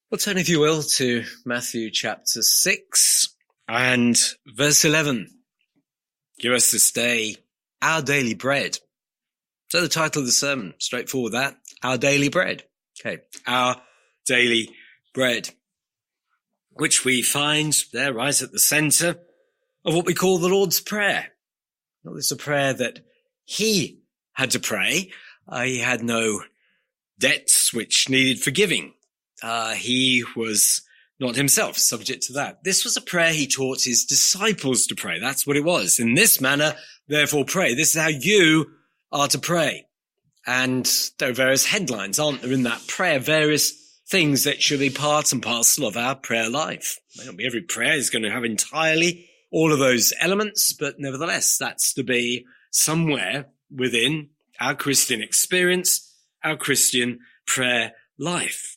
Well, turn, if you will, to Matthew chapter 6 and verse 11. Give us this day our daily bread. So the title of the sermon, straightforward that, our daily bread. Okay, our daily bread, which we find there right at the center of what we call the Lord's Prayer. Well, it's a prayer that he had to pray. He had no debts which needed forgiving. He was not himself subject to that. This was a prayer he taught his disciples to pray. That's what it was. In this manner, therefore pray. This is how you are to pray. And there are various headlines, aren't there, in that prayer, various things that should be part and parcel of our prayer life. May not be every prayer is going to have entirely all of those elements, but nevertheless, that's to be somewhere within our Christian experience, our Christian prayer life.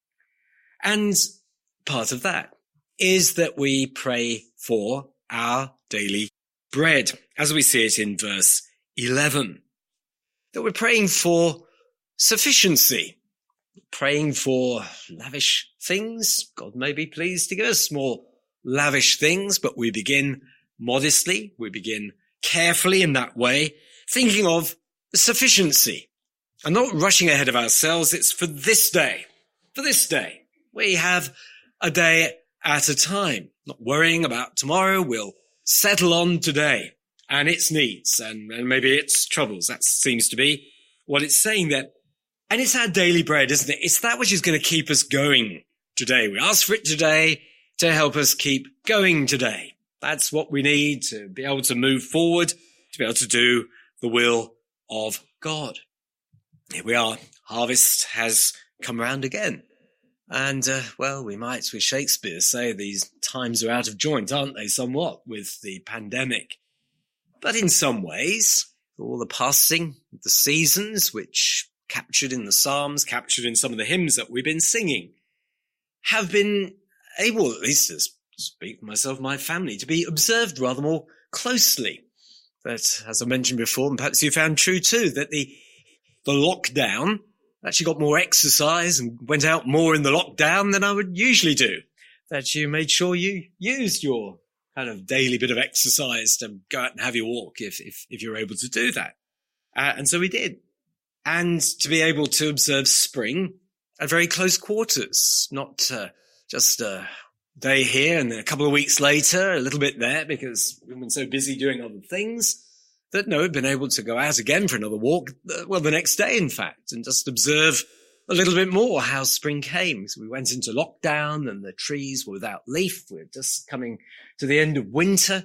And part of that is that we pray for our daily bread, as we see it in verse 11. That we're praying for sufficiency, praying for lavish things. God may be pleased to give us more lavish things, but we begin modestly, we begin carefully in that way, thinking of sufficiency and not rushing ahead of ourselves. It's for this day, for this day. We have a day at a time, not worrying about tomorrow. We'll settle on today and its needs and maybe its troubles. That seems to be what it's saying there. And it's our daily bread, isn't it? It's that which is going to keep us going today. We ask for it today to help us keep going today. That's what we need to be able to move forward, to be able to do the will of God. Here we are. Harvest has come round again. And, we might, with Shakespeare, say these times are out of joint, aren't they, somewhat, with the pandemic. But in some ways, all the passing of the seasons, which captured in the Psalms, captured in some of the hymns that we've been singing, have been able, at least to speak for myself, my family, to be observed rather more closely. That, as I mentioned before, and perhaps you found true too, that the lockdown actually got more exercise and went out more in the lockdown than I would usually do. That you made sure you used your kind of daily bit of exercise to go out and have your walk if you're able to do that. And so we did. And to be able to observe spring at very close quarters, not just a day here and then a couple of weeks later, a little bit there because we've been so busy doing other things. That no, we've been able to go out again for another walk, the next day, in fact, and just observe a little bit more how spring came. So we went into lockdown and the trees were without leaf. We're just coming to the end of winter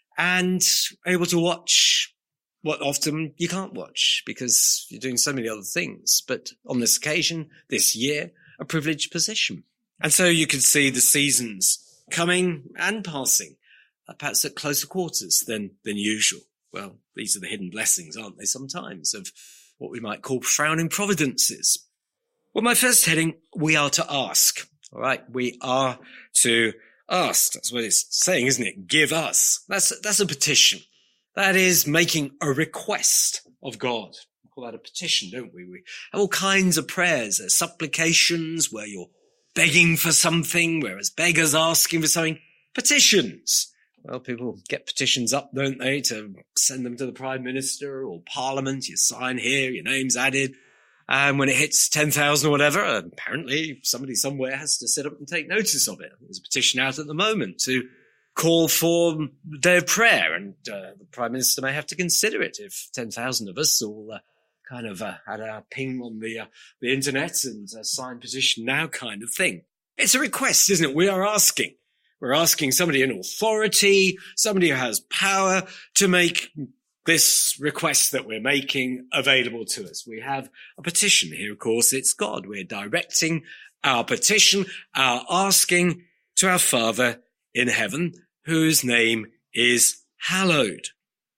and able to watch what often you can't watch because you're doing so many other things. But on this occasion, this year, a privileged position. And so you could see the seasons coming and passing, perhaps at closer quarters than usual. Well, these are the hidden blessings, aren't they, sometimes, of what we might call frowning providences. Well, my first heading, we are to ask. All right, we are to ask. That's what it's saying, isn't it? Give us. That's a petition. That is making a request of God. We call that a petition, don't we? We have all kinds of prayers. There's supplications where you're begging for something, whereas beggars asking for something. Petitions. Well, people get petitions up, don't they, to send them to the Prime Minister or Parliament. You sign here, your name's added. And when it hits 10,000 or whatever, apparently somebody somewhere has to sit up and take notice of it. There's a petition out at the moment to call for a day of prayer. And the Prime Minister may have to consider it if 10,000 of us all had our ping on the internet and sign petition now kind of thing. It's a request, isn't it? We are asking. We're asking somebody in authority, somebody who has power to make this request that we're making available to us. We have a petition here, of course, it's God. We're directing our petition, our asking to our Father in heaven, whose name is hallowed.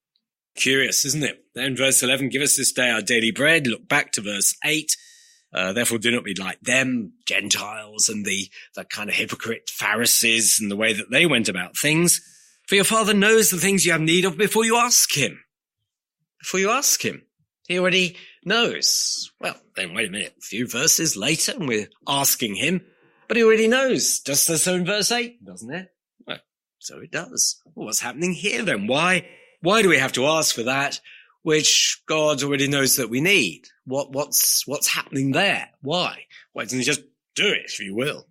Curious, isn't it? Then verse 11, give us this day our daily bread. Look back to verse 8. Therefore, do not be like them, Gentiles, and the kind of hypocrite Pharisees and the way that they went about things. For your Father knows the things you have need of before you ask him. Before you ask him. He already knows. Well, then wait a minute. A few verses later, and we're asking him. But he already knows, just as so in verse 8, doesn't it? Well, so it does. Well, what's happening here then? Why do we have to ask for that which God already knows that we need? What's happening there? Why? Why doesn't he just do it, if you will?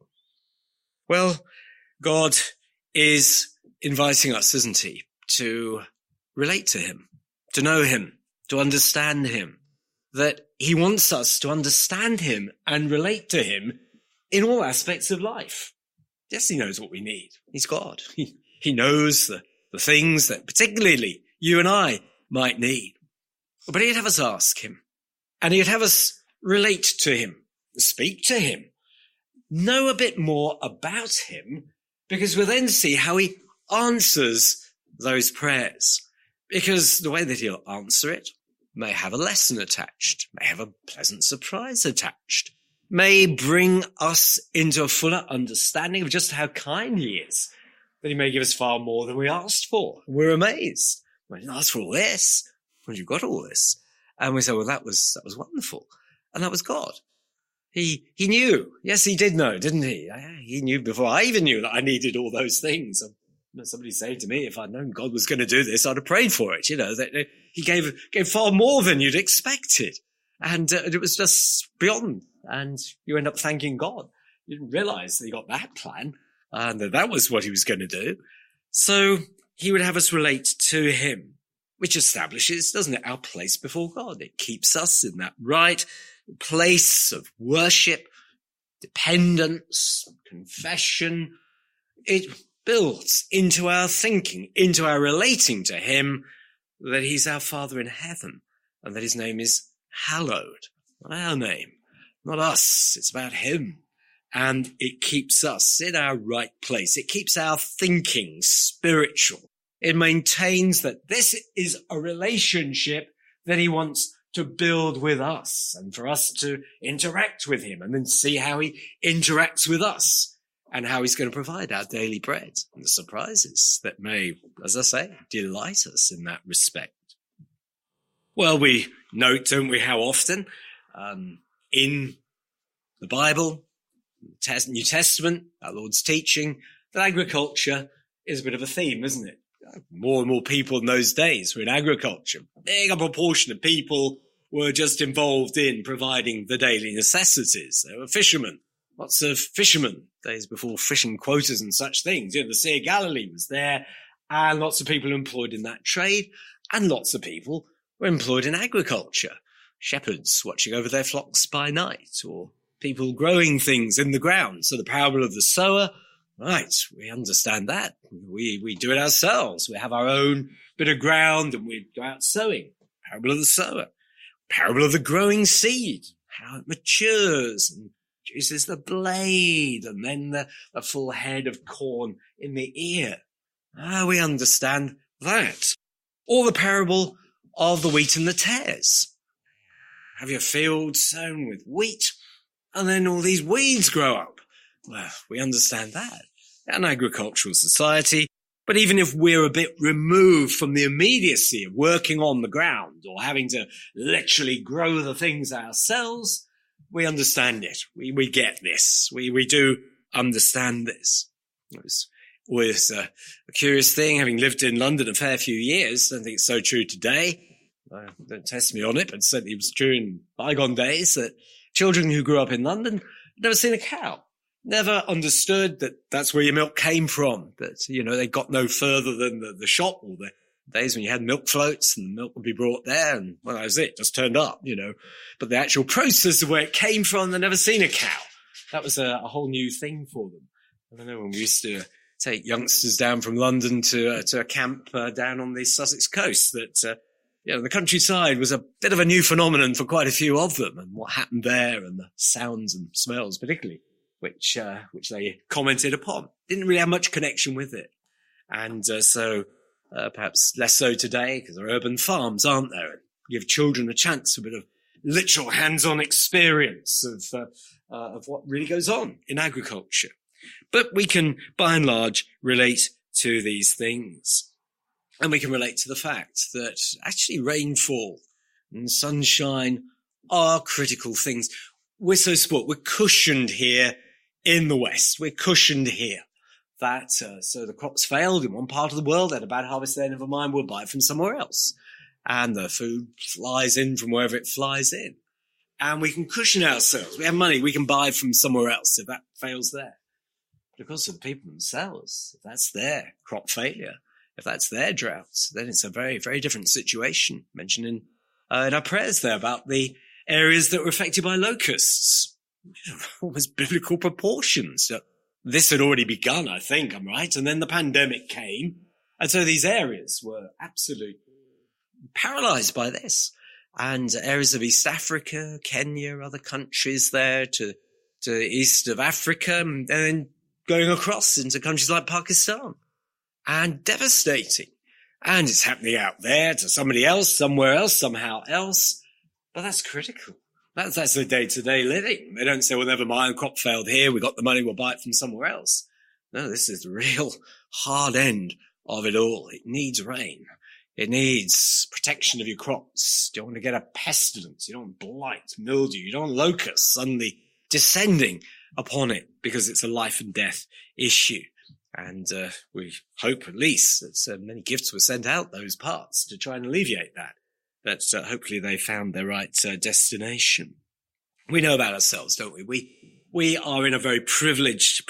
Well, God is inviting us, isn't he, to relate to him, to know him, to understand him, that he wants us to understand him and relate to him in all aspects of life. Yes, he knows what we need. He's God. He knows the things that particularly you and I might need. But he'd have us ask him, and he'd have us relate to him, speak to him, know a bit more about him, because we'll then see how he answers those prayers. Because the way that he'll answer it may have a lesson attached, may have a pleasant surprise attached, may bring us into a fuller understanding of just how kind he is, that he may give us far more than we asked for. We're amazed. We didn't ask for all this. Well, you got all this. And we say, well, that was wonderful. And that was God. He knew. Yes, he did know, didn't he? He knew before I even knew that I needed all those things. Somebody said to me, if I'd known God was going to do this, I'd have prayed for it. That he gave far more than you'd expected. And it was just beyond. And you end up thanking God. You didn't realize that he got that plan and that was what he was going to do. So he would have us relate to him, which establishes, doesn't it, our place before God. It keeps us in that right place of worship, dependence, confession. It builds into our thinking, into our relating to him, that he's our Father in heaven and that his name is hallowed. Not our name, not us. It's about him. And it keeps us in our right place. It keeps our thinking spiritual. It maintains that this is a relationship that he wants to build with us and for us to interact with him and then see how he interacts with us and how he's going to provide our daily bread and the surprises that may, as I say, delight us in that respect. Well, we note, don't we, how often in the Bible, New Testament, our Lord's teaching, that agriculture is a bit of a theme, isn't it? More and more people in those days were in agriculture. A big proportion of people were just involved in providing the daily necessities. They were fishermen. Lots of fishermen, days before fishing quotas and such things. The Sea of Galilee was there, and lots of people employed in that trade, and lots of people were employed in agriculture. Shepherds watching over their flocks by night, or people growing things in the ground. So the parable of the sower, right, we understand that. We do it ourselves. We have our own bit of ground and we go out sowing. Parable of the sower. Parable of the growing seed, how it matures and produces the blade and then the full head of corn in the ear. We understand that. Or the parable of the wheat and the tares. Have your field sown with wheat and then all these weeds grow up. Well, we understand that. An agricultural society, but even if we're a bit removed from the immediacy of working on the ground or having to literally grow the things ourselves, we understand it. We get this. We do understand this. It was always a curious thing, having lived in London a fair few years. I don't think it's so true today. Don't test me on it, but certainly it was true in bygone days that children who grew up in London had never seen a cow. Never understood that that's where your milk came from, that, they got no further than the shop or the days when you had milk floats and the milk would be brought there and, well, that was it, just turned up, But the actual process of where it came from, they'd never seen a cow. That was a whole new thing for them. I don't know, when we used to take youngsters down from London to a camp down on the Sussex coast, that, the countryside was a bit of a new phenomenon for quite a few of them, and what happened there and the sounds and smells particularly, which they commented upon. Didn't really have much connection with it. And so perhaps less so today, because there are urban farms, aren't there? And give children a chance, a bit of literal hands-on experience of what really goes on in agriculture. But we can, by and large, relate to these things. And we can relate to the fact that actually rainfall and sunshine are critical things. We're so spoiled. We're cushioned here in the West. We're cushioned here. That so the crops failed in one part of the world, they had a bad harvest there, never mind, we'll buy it from somewhere else. And the food flies in from wherever it flies in. And we can cushion ourselves. We have money, we can buy from somewhere else if that fails there. But of course, for the people themselves, if that's their crop failure, if that's their droughts, then it's a very, very different situation. Mentioned in our prayers there about the areas that were affected by locusts. Almost biblical proportions. This had already begun, I think, I'm right. And then the pandemic came. And so these areas were absolutely paralyzed by this. And areas of East Africa, Kenya, other countries there to east of Africa, and then going across into countries like Pakistan. And devastating. And it's happening out there to somebody else, somewhere else, somehow else. But that's critical. That's the day-to-day living. They don't say, well, never mind, crop failed here, we got the money, we'll buy it from somewhere else. No, this is the real hard end of it all. It needs rain. It needs protection of your crops. You don't want to get a pestilence. You don't want blight, mildew. You don't want locusts suddenly descending upon it because it's a life and death issue. And we hope at least that many gifts were sent out those parts to try and alleviate that. That hopefully they found their right destination. We know about ourselves, don't we? We are in a very privileged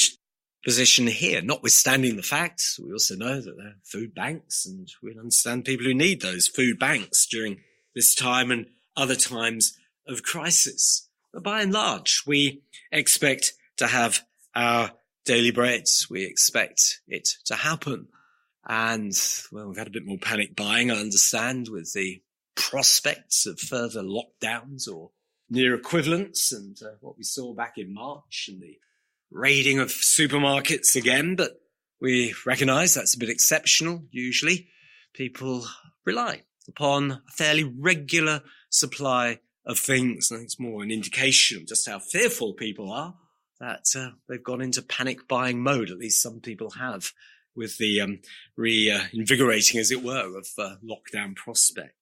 position here, notwithstanding the fact we also know that there are food banks, and we understand people who need those food banks during this time and other times of crisis. But by and large, we expect to have our daily bread. We expect it to happen. And, well, we've had a bit more panic buying, I understand, with the prospects of further lockdowns or near equivalents and what we saw back in March and the raiding of supermarkets again. But we recognise that's a bit exceptional. Usually people rely upon a fairly regular supply of things. And it's more an indication of just how fearful people are that they've gone into panic buying mode. At least some people have, with the reinvigorating, as it were, of lockdown prospect.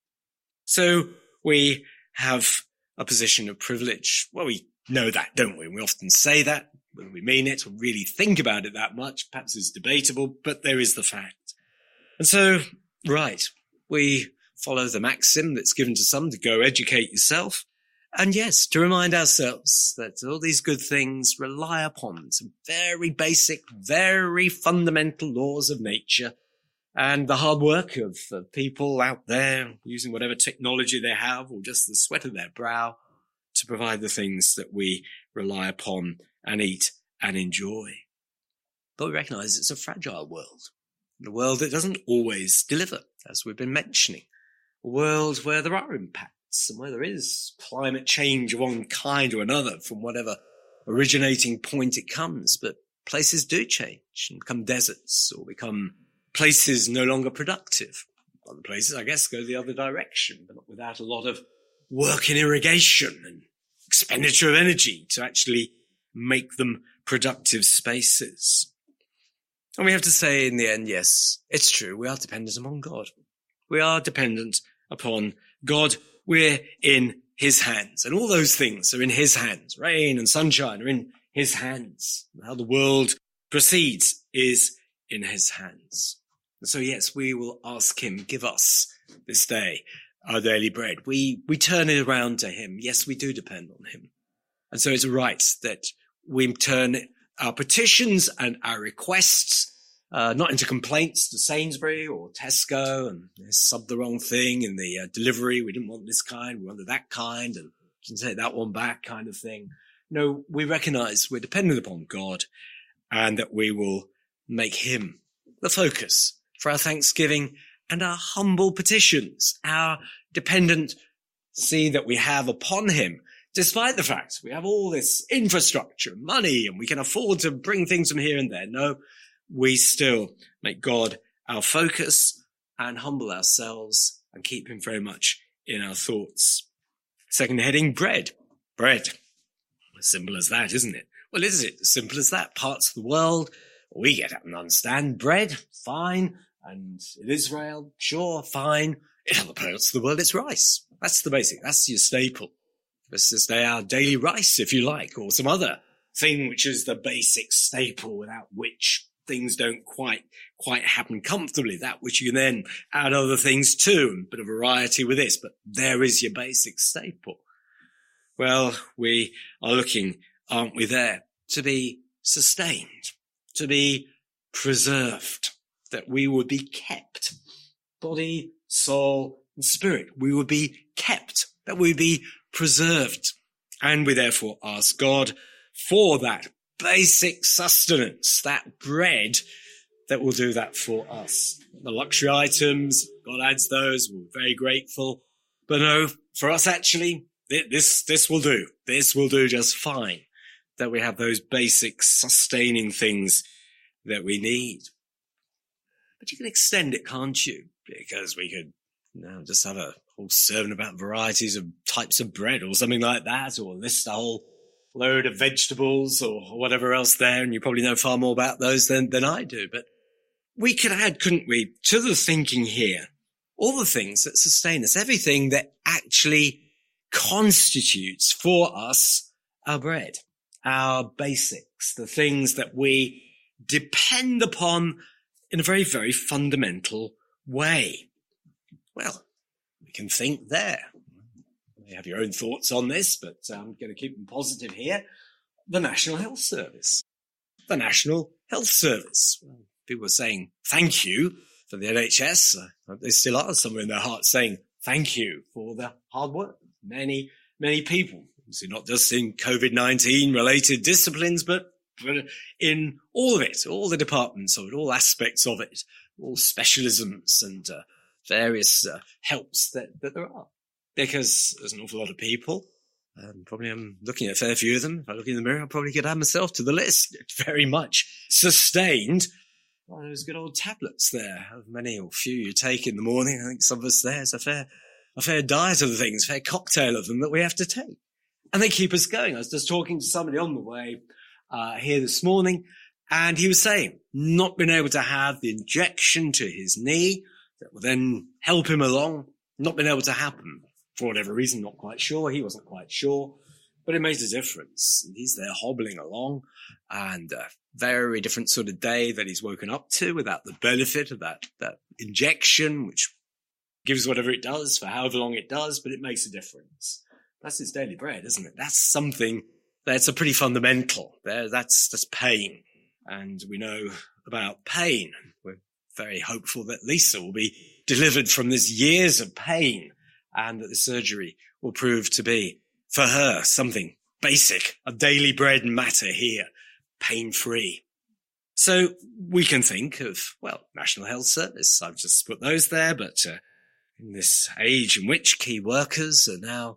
So we have a position of privilege. Well, we know that, don't we? We often say that, whether we mean it or really think about it that much, perhaps is debatable, but there is the fact. And so, right, we follow the maxim that's given to some to go educate yourself. And yes, to remind ourselves that all these good things rely upon some very basic, very fundamental laws of nature and the hard work of people out there using whatever technology they have or just the sweat of their brow to provide the things that we rely upon and eat and enjoy. But we recognize it's a fragile world, a world that doesn't always deliver, as we've been mentioning, a world where there are impacts, and where there is climate change of one kind or another from whatever originating point it comes. But places do change and become deserts or become places no longer productive. Other places, I guess, go the other direction, but not without a lot of work in irrigation and expenditure of energy to actually make them productive spaces. And we have to say in the end, yes, it's true. We are dependent upon God. We are dependent upon God. We're in his hands, and all those things are in his hands. Rain and sunshine are in his hands. How the world proceeds is in his hands. And so, yes, we will ask him, give us this day our daily bread. We turn it around to him. Yes, we do depend on him. And so it's right that we turn our petitions and our requests not into complaints to Sainsbury or Tesco and they subbed the wrong thing in the delivery. We didn't want this kind, we wanted that kind, and you can take that one back kind of thing. No, we recognize we're dependent upon God and that we will make him the focus for our thanksgiving and our humble petitions, our dependency that we have upon him, despite the fact we have all this infrastructure, money, and we can afford to bring things from here and there. No, we still make God our focus and humble ourselves and keep him very much in our thoughts. Second heading, bread. Bread. As simple as that, isn't it? Well, is it as simple as that? Parts of the world, we get up and understand bread, fine. And in Israel, sure, fine. In other parts of the world, it's rice. That's the basic. That's your staple. Let's just say our daily rice, if you like, or some other thing which is the basic staple without which things don't quite happen comfortably, that which you can then add other things to, a bit of variety with this, but there is your basic staple. Well, we are looking, aren't we, there to be sustained, to be preserved, that we would be kept, body, soul, and spirit. We would be kept, that we would be preserved. And we therefore ask God for that basic sustenance, that bread that will do that for us. The luxury items, God adds those, we're very grateful. But no, for us actually, this will do. This will do just fine, that we have those basic sustaining things that we need. But you can extend it, can't you? Because we could just have a whole sermon about varieties of types of bread or something like that, or list a whole load of vegetables or whatever else there, and you probably know far more about those than I do. But we could add, couldn't we, to the thinking here, all the things that sustain us, everything that actually constitutes for us our bread, our basics, the things that we depend upon in a very, very fundamental way. Well, we can think there. You have your own thoughts on this, but I'm going to keep them positive here. The National Health Service. The National Health Service. People are saying thank you for the NHS. They still are somewhere in their hearts saying thank you for the hard work. Many, many people. Obviously not just in COVID-19 related disciplines, but in all of it, all the departments of it, all aspects of it, all specialisms and various helps that there are. Because there's an awful lot of people, probably I'm looking at a fair few of them. If I look in the mirror, I'll probably could add myself to the list. It's very much sustained by those good old tablets there. How many or few you take in the morning. I think some of us there's a fair diet of the things, a fair cocktail of them that we have to take. And they keep us going. I was just talking to somebody on the way here this morning, and he was saying not being able to have the injection to his knee that will then help him along, not been able to happen. For whatever reason, not quite sure. He wasn't quite sure, but it made a difference. And he's there hobbling along, and a very different sort of day that he's woken up to without the benefit of that injection, which gives whatever it does for however long it does, but it makes a difference. That's his daily bread, isn't it? That's something that's a pretty fundamental. That's pain. And we know about pain. We're very hopeful that Lisa will be delivered from this years of pain, and that the surgery will prove to be, for her, something basic, a daily bread matter here, pain-free. So we can think of, National Health Service. I've just put those there, but in this age in which key workers are now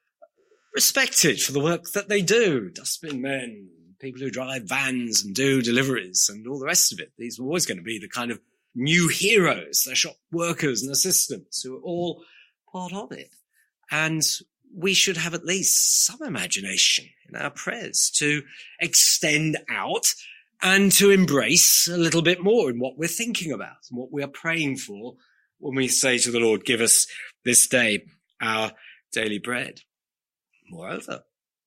respected for the work that they do, dustbin men, people who drive vans and do deliveries and all the rest of it, these are always going to be the kind of new heroes, the shop workers and assistants who are all part of it. And we should have at least some imagination in our prayers to extend out and to embrace a little bit more in what we're thinking about and what we are praying for when we say to the Lord, give us this day our daily bread. Moreover,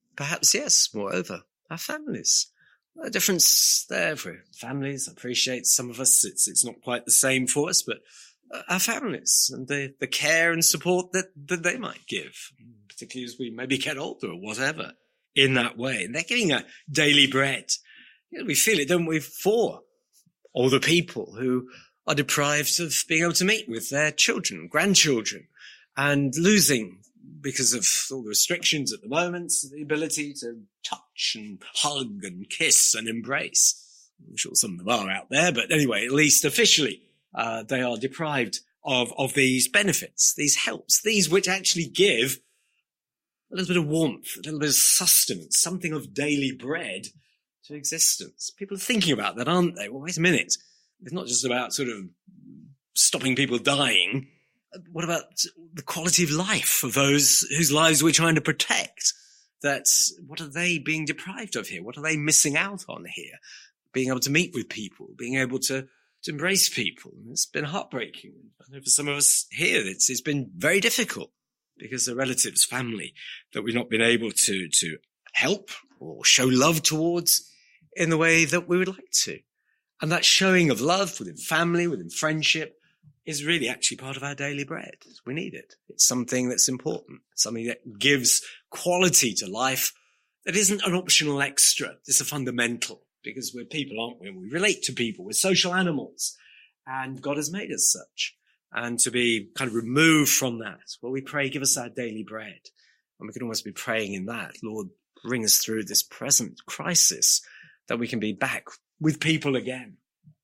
our families. A difference there for families. I appreciate some of us, it's not quite the same for us, but our families and the care and support that they might give, particularly as we maybe get older or whatever, in that way. And they're getting a daily bread. We feel it, don't we, for older people who are deprived of being able to meet with their children, grandchildren, and losing, because of all the restrictions at the moment, the ability to touch and hug and kiss and embrace. I'm sure some of them are out there, but anyway, at least officially, they are deprived of these benefits, these helps, these which actually give a little bit of warmth, a little bit of sustenance, something of daily bread to existence. People are thinking about that, aren't they? Well, wait a minute. It's not just about sort of stopping people dying. What about the quality of life of those whose lives we're trying to protect? What are they being deprived of here? What are they missing out on here? Being able to meet with people, being able to embrace people. It's been heartbreaking. I know for some of us here, it's been very difficult because the relatives, family that we've not been able to help or show love towards in the way that we would like to. And that showing of love within family, within friendship, is really actually part of our daily bread. We need it. It's something that's important, something that gives quality to life that isn't an optional extra. It's a fundamental, because we're people, aren't we? And we relate to people. We're social animals, and God has made us such. And to be kind of removed from that, well, we pray, give us our daily bread. And we can almost be praying in that, Lord, bring us through this present crisis, that we can be back with people again.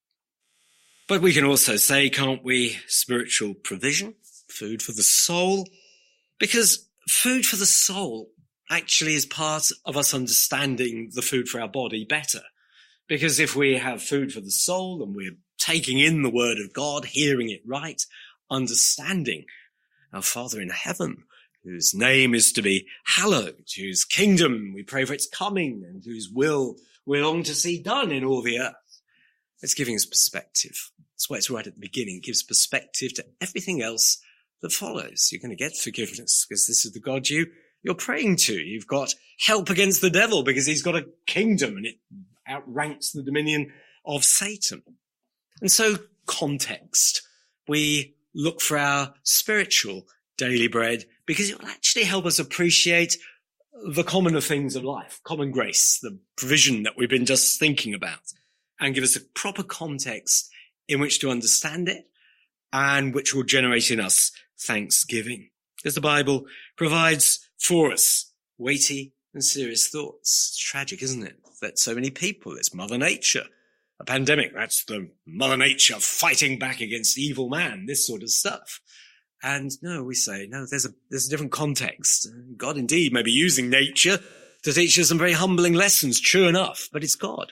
But we can also say, can't we, spiritual provision, food for the soul? Because food for the soul actually is part of us understanding the food for our body better. Because if we have food for the soul and we're taking in the word of God, hearing it right, understanding our Father in heaven, whose name is to be hallowed, whose kingdom we pray for its coming, and whose will we long to see done in all the earth. It's giving us perspective. That's why it's right at the beginning. It gives perspective to everything else that follows. You're going to get forgiveness because this is the God you're praying to. You've got help against the devil because he's got a kingdom and it outranks the dominion of Satan. And so context. We look for our spiritual daily bread because it will actually help us appreciate the commoner things of life, common grace, the provision that we've been just thinking about, and give us a proper context in which to understand it and which will generate in us thanksgiving. As the Bible provides for us weighty and serious thoughts. It's tragic, isn't it, that so many people, it's Mother Nature, a pandemic, that's the Mother Nature fighting back against evil man, this sort of stuff. And no, we say, no, there's a different context. God indeed may be using nature to teach us some very humbling lessons, true enough, but it's God.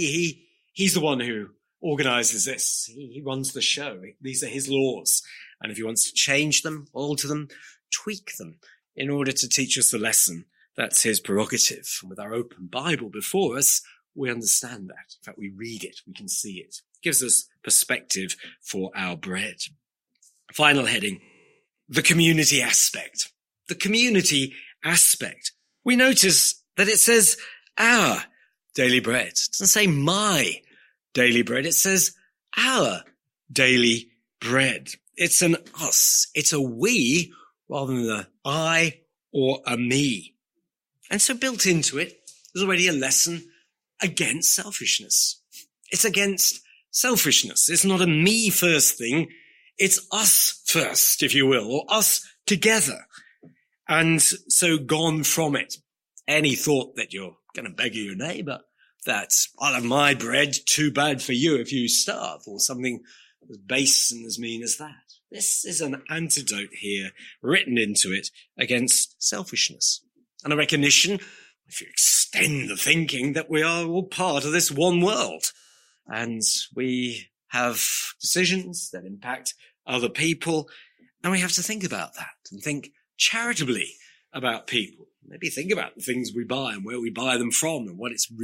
He's the one who organizes this. He runs the show. These are his laws. And if he wants to change them, alter them, tweak them in order to teach us the lesson, that's his prerogative. And with our open Bible before us, we understand that. In fact, we read it. We can see it. It gives us perspective for our bread. Final heading, the community aspect. The community aspect. We notice that it says our daily bread. It doesn't say my daily bread. It says our daily bread. It's an us. It's a we rather than a I or a me. And so built into it, there's already a lesson against selfishness. It's against selfishness. It's not a me first thing. It's us first, if you will, or us together. And so gone from it. Any thought that you're going to beg your neighbor, that I'll have my bread, too bad for you if you starve, or something as base and as mean as that. This is an antidote here written into it against selfishness. And a recognition, if you extend the thinking, that we are all part of this one world. And we have decisions that impact other people. And we have to think about that and think charitably about people. Maybe think about the things we buy and where we buy them from and what it's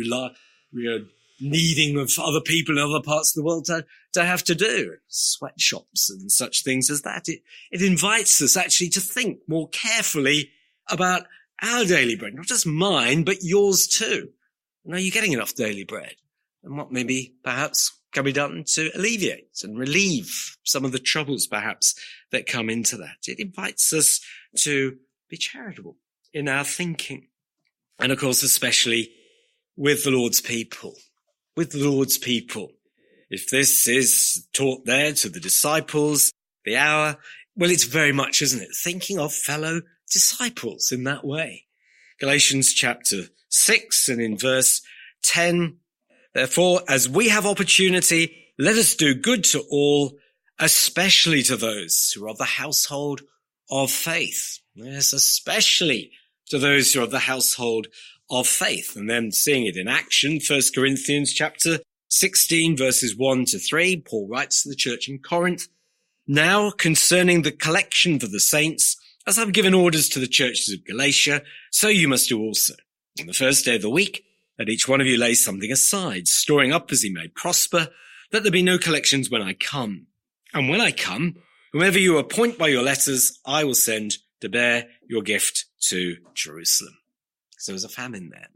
needing of other people in other parts of the world to have to do. Sweatshops and such things as that. It invites us actually to think more carefully about our daily bread, not just mine, but yours too. And are you getting enough daily bread? And what maybe perhaps can be done to alleviate and relieve some of the troubles perhaps that come into that? It invites us to be charitable in our thinking. And of course, especially with the Lord's people. With the Lord's people. If this is taught there to the disciples, the hour, well, it's very much, isn't it? Thinking of fellow disciples in that way. Galatians chapter 6 and in verse 10, therefore, as we have opportunity, let us do good to all, especially to those who are of the household of faith. Yes, especially to those who are of the household of faith. And then seeing it in action, 1 Corinthians chapter 16, verses 1 to 3, Paul writes to the church in Corinth, now concerning the collection for the saints, as I've given orders to the churches of Galatia, so you must do also. On the first day of the week, let each one of you lay something aside, storing up as he may prosper, that there be no collections when I come. And when I come, whomever you appoint by your letters, I will send to bear your gift to Jerusalem. So there was a famine then.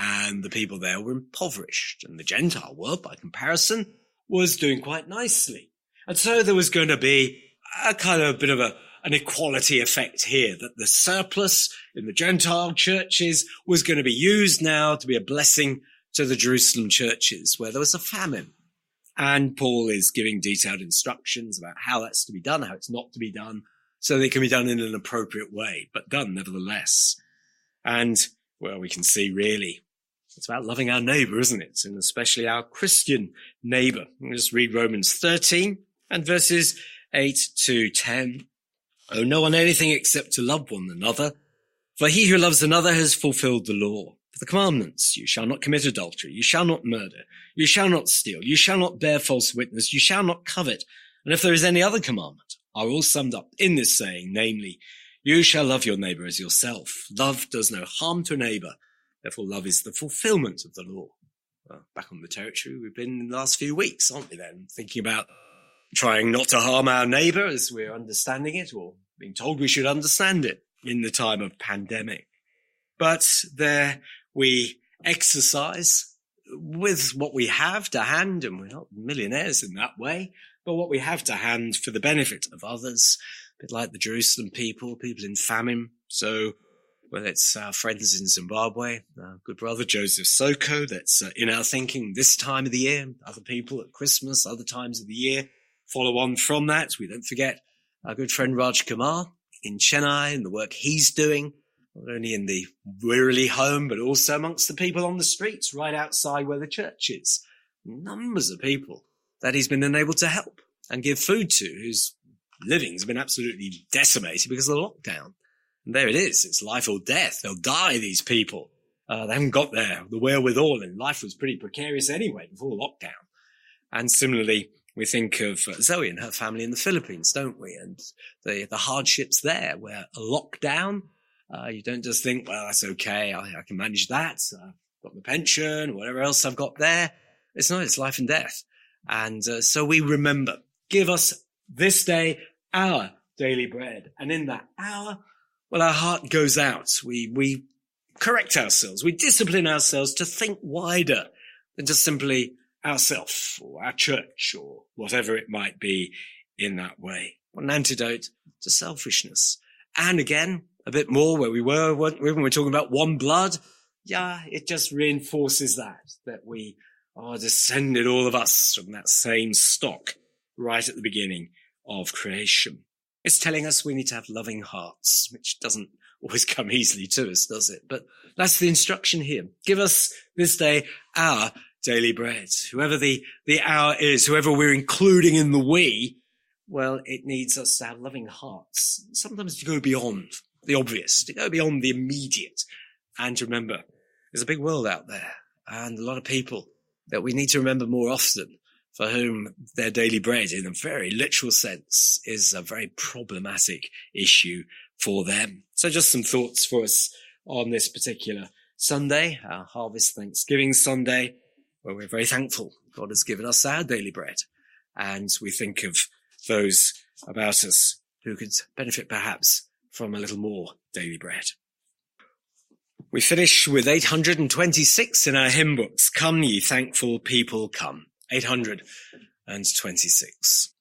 and the people there were impoverished, and the Gentile world, by comparison, was doing quite nicely. And so there was going to be a kind of bit of an equality effect here, that the surplus in the Gentile churches was going to be used now to be a blessing to the Jerusalem churches, where there was a famine. And Paul is giving detailed instructions about how that's to be done, how it's not to be done, so that it can be done in an appropriate way, but done nevertheless. And, well, we can see really it's about loving our neighbour, isn't it? And especially our Christian neighbour. I'll just read Romans 13 and verses 8 to 10. Owe no one anything except to love one another. For he who loves another has fulfilled the law. For the commandments, you shall not commit adultery, you shall not murder, you shall not steal, you shall not bear false witness, you shall not covet. And if there is any other commandment, are all summed up in this saying, namely, you shall love your neighbour as yourself. Love does no harm to a neighbour. Therefore, love is the fulfilment of the law. Well, back on the territory we've been in the last few weeks, aren't we then? Thinking about trying not to harm our neighbour as we're understanding it, or being told we should understand it in the time of pandemic. But there we exercise with what we have to hand, and we're not millionaires in that way, but what we have to hand for the benefit of others, a bit like the Jerusalem people in famine. So whether it's our friends in Zimbabwe, our good brother Joseph Soko, that's in our thinking this time of the year, other people at Christmas, other times of the year. Follow on from that, we don't forget our good friend Raj Kumar in Chennai and the work he's doing, not only in the Wirrali home, but also amongst the people on the streets right outside where the church is. Numbers of people that he's been unable to help and give food to, whose livings have been absolutely decimated because of the lockdown. And there it is. It's life or death. They'll die, these people. They haven't got the wherewithal, and life was pretty precarious anyway before lockdown. And similarly, we think of Zoe and her family in the Philippines, don't we? And the hardships there, where a lockdown, you don't just think, well, that's okay. I can manage that. I've got my pension, whatever else I've got there. It's not, it's life and death. And so we remember, give us this day our daily bread. And in that hour, well, our heart goes out. We correct ourselves. We discipline ourselves to think wider than just simply ourselves or our church or whatever it might be in that way. What an antidote to selfishness. And again, a bit more where we were when we were talking about one blood. Yeah, it just reinforces that we are descended, all of us, from that same stock right at the beginning of creation. It's telling us we need to have loving hearts, which doesn't always come easily to us, does it? But that's the instruction here. Give us this day our daily bread. Whoever the hour is, whoever we're including in the we, well, it needs us to have loving hearts. Sometimes to go beyond the obvious, to go beyond the immediate. And to remember, there's a big world out there and a lot of people that we need to remember more often, for whom their daily bread, in a very literal sense, is a very problematic issue for them. So just some thoughts for us on this particular Sunday, our Harvest Thanksgiving Sunday, where we're very thankful God has given us our daily bread. And we think of those about us who could benefit perhaps from a little more daily bread. We finish with 826 in our hymn books. Come, ye thankful people, come. 826.